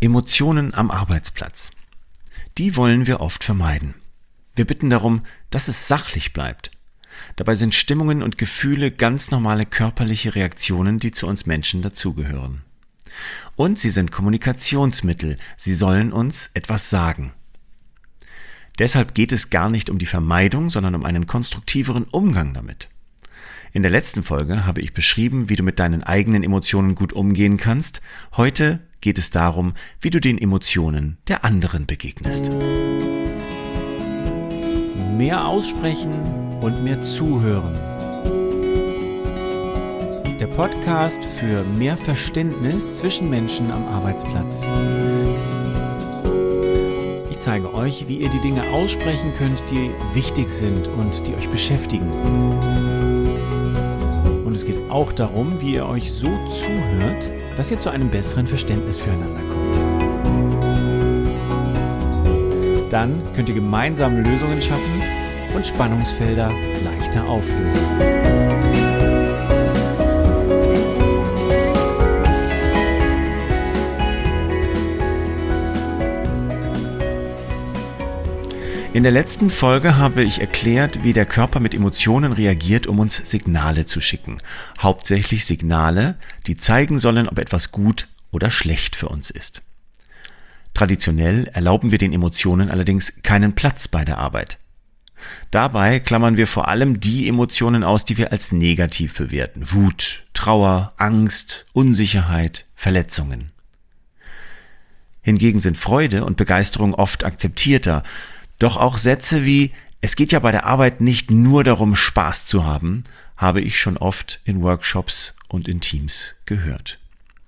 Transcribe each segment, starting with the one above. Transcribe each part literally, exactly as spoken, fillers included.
Emotionen am Arbeitsplatz. Die wollen wir oft vermeiden. Wir bitten darum, dass es sachlich bleibt. Dabei sind Stimmungen und Gefühle ganz normale körperliche Reaktionen, die zu uns Menschen dazugehören. Und sie sind Kommunikationsmittel, sie sollen uns etwas sagen. Deshalb geht es gar nicht um die Vermeidung, sondern um einen konstruktiveren Umgang damit. In der letzten Folge habe ich beschrieben, wie du mit deinen eigenen Emotionen gut umgehen kannst. Heute geht es darum, wie du den Emotionen der anderen begegnest. Mehr aussprechen und mehr zuhören. Der Podcast für mehr Verständnis zwischen Menschen am Arbeitsplatz. Ich zeige euch, wie ihr die Dinge aussprechen könnt, die wichtig sind und die euch beschäftigen. Und es geht auch darum, wie ihr euch so zuhört, dass ihr zu einem besseren Verständnis füreinander kommt. Dann könnt ihr gemeinsam Lösungen schaffen und Spannungsfelder leichter auflösen. In der letzten Folge habe ich erklärt, wie der Körper mit Emotionen reagiert, um uns Signale zu schicken. Hauptsächlich Signale, die zeigen sollen, ob etwas gut oder schlecht für uns ist. Traditionell erlauben wir den Emotionen allerdings keinen Platz bei der Arbeit. Dabei klammern wir vor allem die Emotionen aus, die wir als negativ bewerten. Wut, Trauer, Angst, Unsicherheit, Verletzungen. Hingegen sind Freude und Begeisterung oft akzeptierter. Doch auch Sätze wie „Es geht ja bei der Arbeit nicht nur darum, Spaß zu haben“, habe ich schon oft in Workshops und in Teams gehört.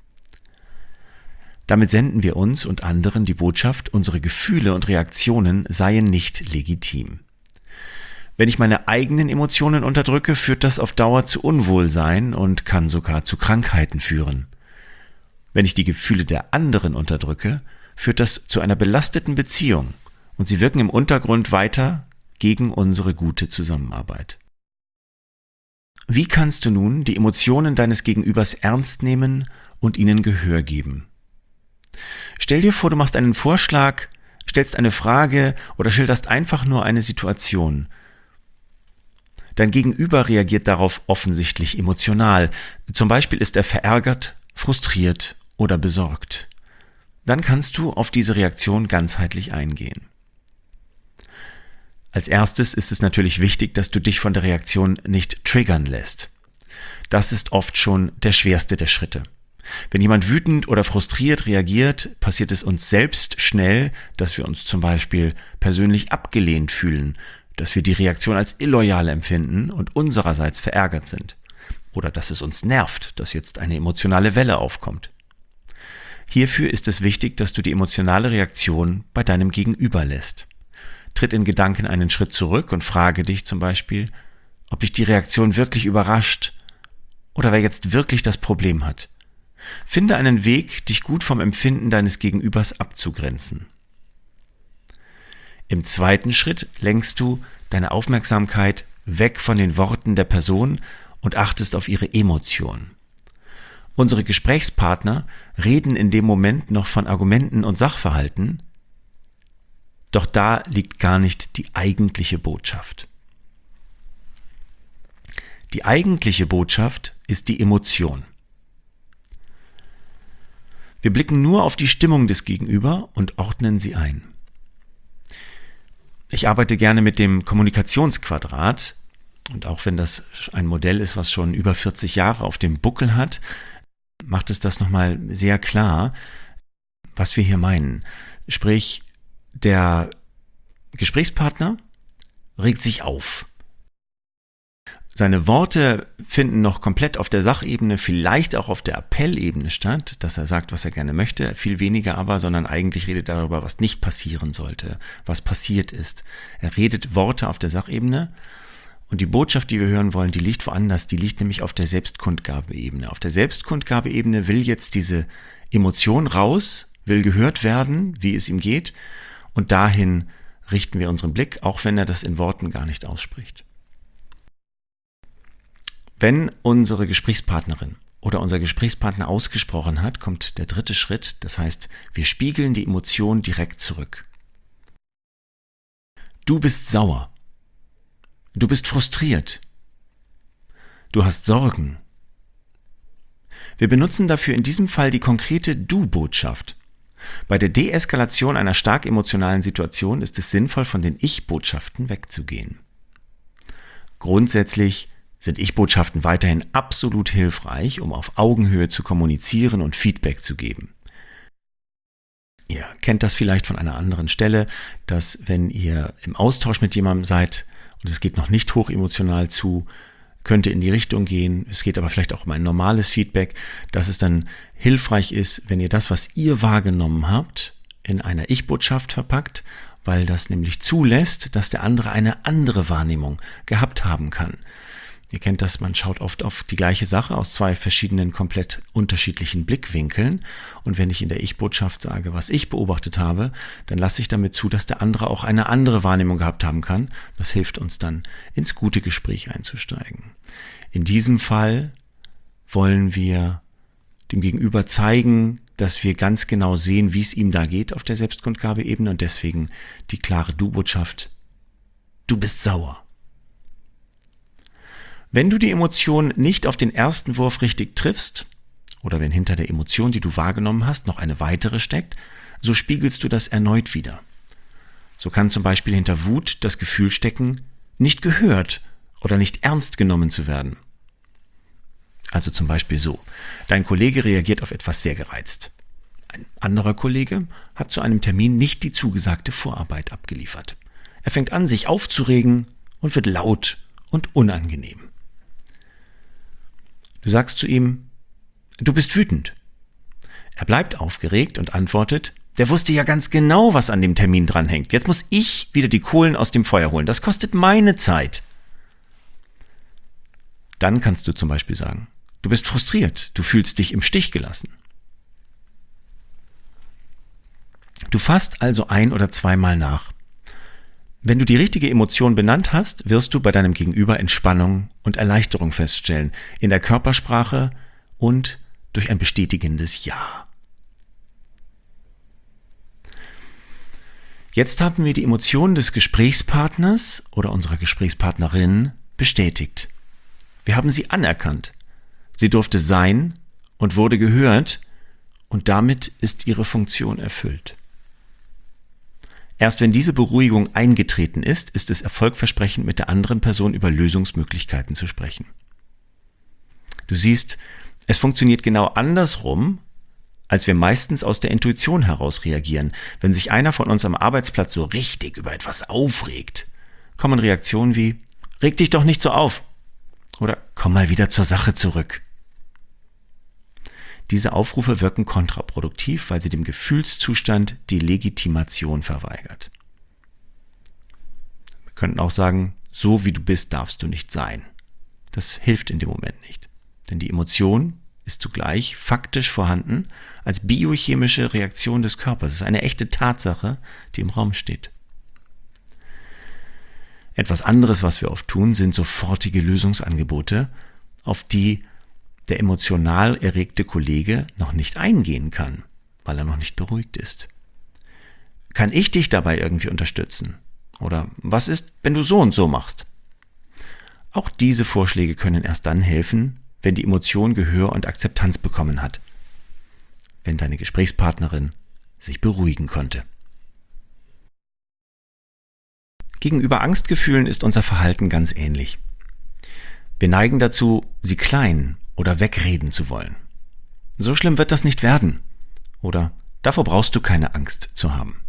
Damit senden wir uns und anderen die Botschaft, unsere Gefühle und Reaktionen seien nicht legitim. Wenn ich meine eigenen Emotionen unterdrücke, führt das auf Dauer zu Unwohlsein und kann sogar zu Krankheiten führen. Wenn ich die Gefühle der anderen unterdrücke, führt das zu einer belasteten Beziehung. Und sie wirken im Untergrund weiter gegen unsere gute Zusammenarbeit. Wie kannst du nun die Emotionen deines Gegenübers ernst nehmen und ihnen Gehör geben? Stell dir vor, du machst einen Vorschlag, stellst eine Frage oder schilderst einfach nur eine Situation. Dein Gegenüber reagiert darauf offensichtlich emotional. Zum Beispiel ist er verärgert, frustriert oder besorgt. Dann kannst du auf diese Reaktion ganzheitlich eingehen. Als erstes ist es natürlich wichtig, dass du dich von der Reaktion nicht triggern lässt. Das ist oft schon der schwerste der Schritte. Wenn jemand wütend oder frustriert reagiert, passiert es uns selbst schnell, dass wir uns zum Beispiel persönlich abgelehnt fühlen, dass wir die Reaktion als illoyal empfinden und unsererseits verärgert sind. Oder dass es uns nervt, dass jetzt eine emotionale Welle aufkommt. Hierfür ist es wichtig, dass du die emotionale Reaktion bei deinem Gegenüber lässt. Tritt in Gedanken einen Schritt zurück und frage dich zum Beispiel, ob dich die Reaktion wirklich überrascht oder wer jetzt wirklich das Problem hat. Finde einen Weg, dich gut vom Empfinden deines Gegenübers abzugrenzen. Im zweiten Schritt lenkst du deine Aufmerksamkeit weg von den Worten der Person und achtest auf ihre Emotion. Unsere Gesprächspartner reden in dem Moment noch von Argumenten und Sachverhalten, doch da liegt gar nicht die eigentliche Botschaft. Die eigentliche Botschaft ist die Emotion. Wir blicken nur auf die Stimmung des Gegenüber und ordnen sie ein. Ich arbeite gerne mit dem Kommunikationsquadrat und auch wenn das ein Modell ist, was schon über vierzig Jahre auf dem Buckel hat, macht es das nochmal sehr klar, was wir hier meinen. Sprich, der Gesprächspartner regt sich auf. Seine Worte finden noch komplett auf der Sachebene, vielleicht auch auf der Appellebene statt, dass er sagt, was er gerne möchte, viel weniger aber, sondern eigentlich redet er darüber, was nicht passieren sollte, was passiert ist. Er redet Worte auf der Sachebene und die Botschaft, die wir hören wollen, die liegt woanders, die liegt nämlich auf der Selbstkundgabeebene. Auf der Selbstkundgabeebene will jetzt diese Emotion raus, will gehört werden, wie es ihm geht, und dahin richten wir unseren Blick, auch wenn er das in Worten gar nicht ausspricht. Wenn unsere Gesprächspartnerin oder unser Gesprächspartner ausgesprochen hat, kommt der dritte Schritt. Das heißt, wir spiegeln die Emotion direkt zurück. Du bist sauer. Du bist frustriert. Du hast Sorgen. Wir benutzen dafür in diesem Fall die konkrete Du-Botschaft. Bei der Deeskalation einer stark emotionalen Situation ist es sinnvoll, von den Ich-Botschaften wegzugehen. Grundsätzlich sind Ich-Botschaften weiterhin absolut hilfreich, um auf Augenhöhe zu kommunizieren und Feedback zu geben. Ihr kennt das vielleicht von einer anderen Stelle, dass wenn ihr im Austausch mit jemandem seid und es geht noch nicht hochemotional zu, könnte in die Richtung gehen, es geht aber vielleicht auch um ein normales Feedback, dass es dann hilfreich ist, wenn ihr das, was ihr wahrgenommen habt, in einer Ich-Botschaft verpackt, weil das nämlich zulässt, dass der andere eine andere Wahrnehmung gehabt haben kann. Ihr kennt das, man schaut oft auf die gleiche Sache aus zwei verschiedenen, komplett unterschiedlichen Blickwinkeln. Und wenn ich in der Ich-Botschaft sage, was ich beobachtet habe, dann lasse ich damit zu, dass der andere auch eine andere Wahrnehmung gehabt haben kann. Das hilft uns dann, ins gute Gespräch einzusteigen. In diesem Fall wollen wir dem Gegenüber zeigen, dass wir ganz genau sehen, wie es ihm da geht auf der Selbstkundgabeebene und deswegen die klare Du-Botschaft: Du bist sauer. Wenn du die Emotion nicht auf den ersten Wurf richtig triffst oder wenn hinter der Emotion, die du wahrgenommen hast, noch eine weitere steckt, so spiegelst du das erneut wieder. So kann zum Beispiel hinter Wut das Gefühl stecken, nicht gehört oder nicht ernst genommen zu werden. Also zum Beispiel so: Dein Kollege reagiert auf etwas sehr gereizt. Ein anderer Kollege hat zu einem Termin nicht die zugesagte Vorarbeit abgeliefert. Er fängt an, sich aufzuregen und wird laut und unangenehm. Du sagst zu ihm: Du bist wütend. Er bleibt aufgeregt und antwortet: Der wusste ja ganz genau, was an dem Termin dranhängt. Jetzt muss ich wieder die Kohlen aus dem Feuer holen. Das kostet meine Zeit. Dann kannst du zum Beispiel sagen: Du bist frustriert. Du fühlst dich im Stich gelassen. Du fasst also ein- oder zweimal nach. Wenn du die richtige Emotion benannt hast, wirst du bei deinem Gegenüber Entspannung und Erleichterung feststellen, in der Körpersprache und durch ein bestätigendes Ja. Jetzt haben wir die Emotionen des Gesprächspartners oder unserer Gesprächspartnerin bestätigt. Wir haben sie anerkannt. Sie durfte sein und wurde gehört und damit ist ihre Funktion erfüllt. Erst wenn diese Beruhigung eingetreten ist, ist es erfolgversprechend, mit der anderen Person über Lösungsmöglichkeiten zu sprechen. Du siehst, es funktioniert genau andersrum, als wir meistens aus der Intuition heraus reagieren. Wenn sich einer von uns am Arbeitsplatz so richtig über etwas aufregt, kommen Reaktionen wie: Reg dich doch nicht so auf oder komm mal wieder zur Sache zurück. Diese Aufrufe wirken kontraproduktiv, weil sie dem Gefühlszustand die Legitimation verweigert. Wir könnten auch sagen: So wie du bist, darfst du nicht sein. Das hilft in dem Moment nicht, denn die Emotion ist zugleich faktisch vorhanden als biochemische Reaktion des Körpers. Es ist eine echte Tatsache, die im Raum steht. Etwas anderes, was wir oft tun, sind sofortige Lösungsangebote, auf die der emotional erregte Kollege noch nicht eingehen kann, weil er noch nicht beruhigt ist. Kann ich dich dabei irgendwie unterstützen? Oder was ist, wenn du so und so machst? Auch diese Vorschläge können erst dann helfen, wenn die Emotion Gehör und Akzeptanz bekommen hat, wenn deine Gesprächspartnerin sich beruhigen konnte. Gegenüber Angstgefühlen ist unser Verhalten ganz ähnlich. Wir neigen dazu, sie klein oder wegreden zu wollen. So schlimm wird das nicht werden. Oder davor brauchst du keine Angst zu haben.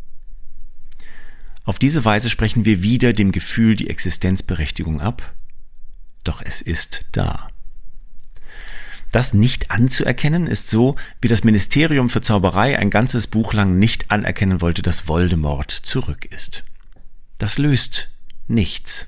Auf diese Weise sprechen wir wieder dem Gefühl die Existenzberechtigung ab, doch es ist da. Das nicht anzuerkennen ist so, wie das Ministerium für Zauberei ein ganzes Buch lang nicht anerkennen wollte, dass Voldemort zurück ist. Das löst nichts.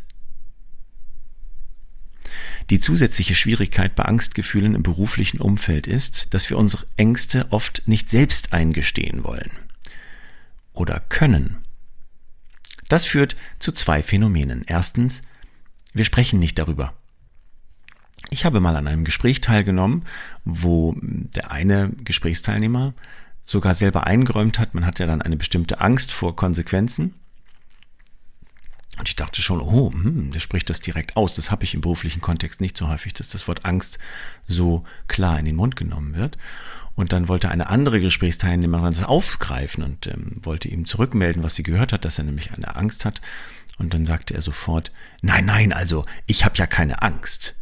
Die zusätzliche Schwierigkeit bei Angstgefühlen im beruflichen Umfeld ist, dass wir unsere Ängste oft nicht selbst eingestehen wollen oder können. Das führt zu zwei Phänomenen. Erstens, wir sprechen nicht darüber. Ich habe mal an einem Gespräch teilgenommen, wo der eine Gesprächsteilnehmer sogar selber eingeräumt hat, man hat ja dann eine bestimmte Angst vor Konsequenzen. Und ich dachte schon, oh, hm, der spricht das direkt aus. Das habe ich im beruflichen Kontext nicht so häufig, dass das Wort Angst so klar in den Mund genommen wird. Und dann wollte eine andere Gesprächsteilnehmerin das aufgreifen und ähm, wollte ihm zurückmelden, was sie gehört hat, dass er nämlich eine Angst hat. Und dann sagte er sofort, nein, nein, also ich habe ja keine Angst.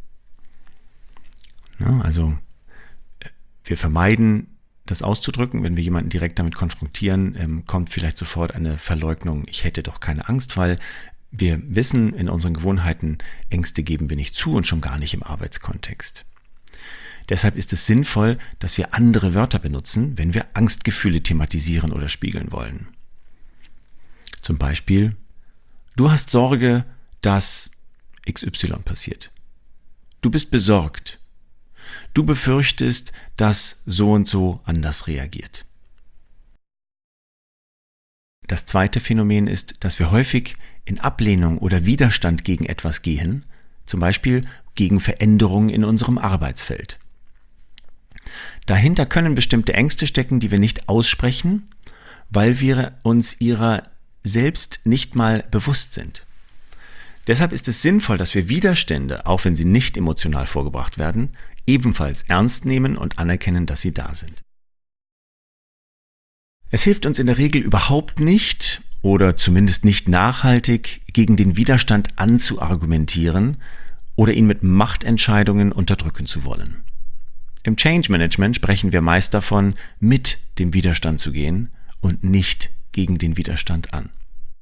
Ja, also wir vermeiden, das auszudrücken. Wenn wir jemanden direkt damit konfrontieren, ähm, kommt vielleicht sofort eine Verleugnung, ich hätte doch keine Angst, weil wir wissen, in unseren Gewohnheiten, Ängste geben wir nicht zu und schon gar nicht im Arbeitskontext. Deshalb ist es sinnvoll, dass wir andere Wörter benutzen, wenn wir Angstgefühle thematisieren oder spiegeln wollen. Zum Beispiel, du hast Sorge, dass X Y passiert. Du bist besorgt. Du befürchtest, dass so und so anders reagiert. Das zweite Phänomen ist, dass wir häufig in Ablehnung oder Widerstand gegen etwas gehen, zum Beispiel gegen Veränderungen in unserem Arbeitsfeld. Dahinter können bestimmte Ängste stecken, die wir nicht aussprechen, weil wir uns ihrer selbst nicht mal bewusst sind. Deshalb ist es sinnvoll, dass wir Widerstände, auch wenn sie nicht emotional vorgebracht werden, ebenfalls ernst nehmen und anerkennen, dass sie da sind. Es hilft uns in der Regel überhaupt nicht oder zumindest nicht nachhaltig, gegen den Widerstand anzuargumentieren oder ihn mit Machtentscheidungen unterdrücken zu wollen. Im Change Management sprechen wir meist davon, mit dem Widerstand zu gehen und nicht gegen den Widerstand an.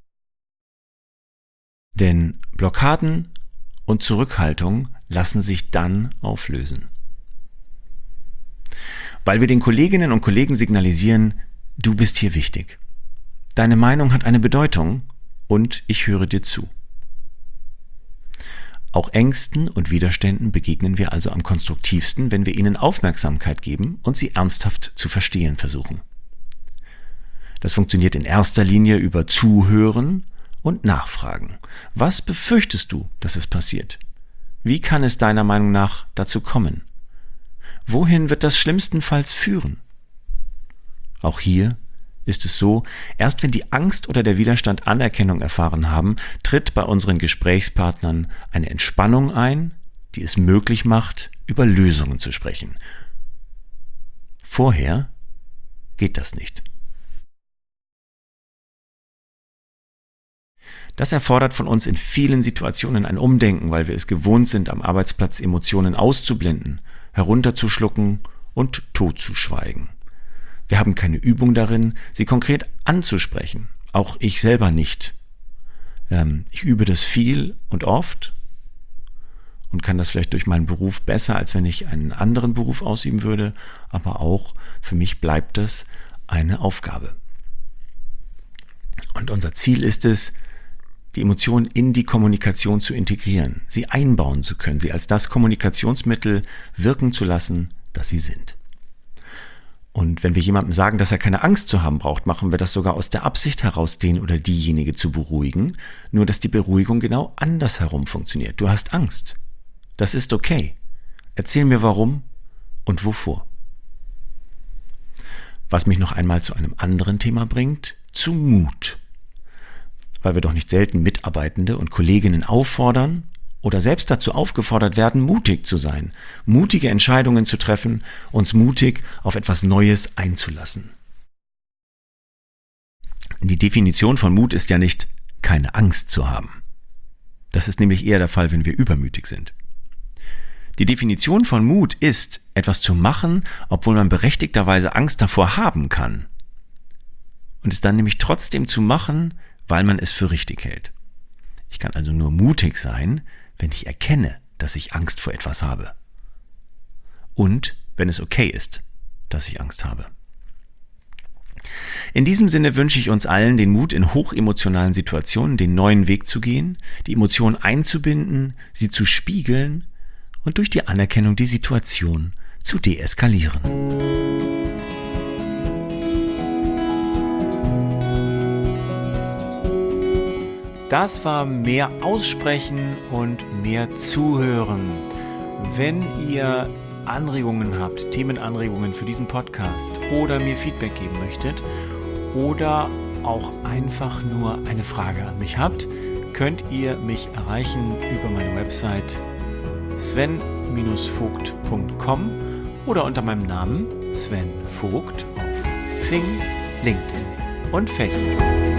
Denn Blockaden und Zurückhaltung lassen sich dann auflösen. Weil wir den Kolleginnen und Kollegen signalisieren, du bist hier wichtig. Deine Meinung hat eine Bedeutung und ich höre dir zu. Auch Ängsten und Widerständen begegnen wir also am konstruktivsten, wenn wir ihnen Aufmerksamkeit geben und sie ernsthaft zu verstehen versuchen. Das funktioniert in erster Linie über Zuhören und Nachfragen. Was befürchtest du, dass es passiert? Wie kann es deiner Meinung nach dazu kommen? Wohin wird das schlimmstenfalls führen? Auch hier ist es so, erst wenn die Angst oder der Widerstand Anerkennung erfahren haben, tritt bei unseren Gesprächspartnern eine Entspannung ein, die es möglich macht, über Lösungen zu sprechen. Vorher geht das nicht. Das erfordert von uns in vielen Situationen ein Umdenken, weil wir es gewohnt sind, am Arbeitsplatz Emotionen auszublenden, herunterzuschlucken und totzuschweigen. Wir haben keine Übung darin, sie konkret anzusprechen. Auch ich selber nicht. Ähm, ich übe das viel und oft und kann das vielleicht durch meinen Beruf besser, als wenn ich einen anderen Beruf ausüben würde. Aber auch für mich bleibt das eine Aufgabe. Und unser Ziel ist es, die Emotionen in die Kommunikation zu integrieren, sie einbauen zu können, sie als das Kommunikationsmittel wirken zu lassen, das sie sind. Und wenn wir jemandem sagen, dass er keine Angst zu haben braucht, machen wir das sogar aus der Absicht heraus, den oder diejenige zu beruhigen, nur dass die Beruhigung genau andersherum funktioniert. Du hast Angst. Das ist okay. Erzähl mir warum und wovor. Was mich noch einmal zu einem anderen Thema bringt, zu Mut. Weil wir doch nicht selten Mitarbeitende und Kolleginnen auffordern oder selbst dazu aufgefordert werden, mutig zu sein, mutige Entscheidungen zu treffen, uns mutig auf etwas Neues einzulassen. Die Definition von Mut ist ja nicht, keine Angst zu haben. Das ist nämlich eher der Fall, wenn wir übermütig sind. Die Definition von Mut ist, etwas zu machen, obwohl man berechtigterweise Angst davor haben kann. Und es dann nämlich trotzdem zu machen, weil man es für richtig hält. Ich kann also nur mutig sein, wenn ich erkenne, dass ich Angst vor etwas habe. Und wenn es okay ist, dass ich Angst habe. In diesem Sinne wünsche ich uns allen den Mut, in hochemotionalen Situationen den neuen Weg zu gehen, die Emotionen einzubinden, sie zu spiegeln und durch die Anerkennung die Situation zu deeskalieren. Das war mehr Aussprechen und mehr Zuhören. Wenn ihr Anregungen habt, Themenanregungen für diesen Podcast oder mir Feedback geben möchtet oder auch einfach nur eine Frage an mich habt, könnt ihr mich erreichen über meine Website sven vogt punkt com oder unter meinem Namen Sven Vogt auf Xing, LinkedIn und Facebook.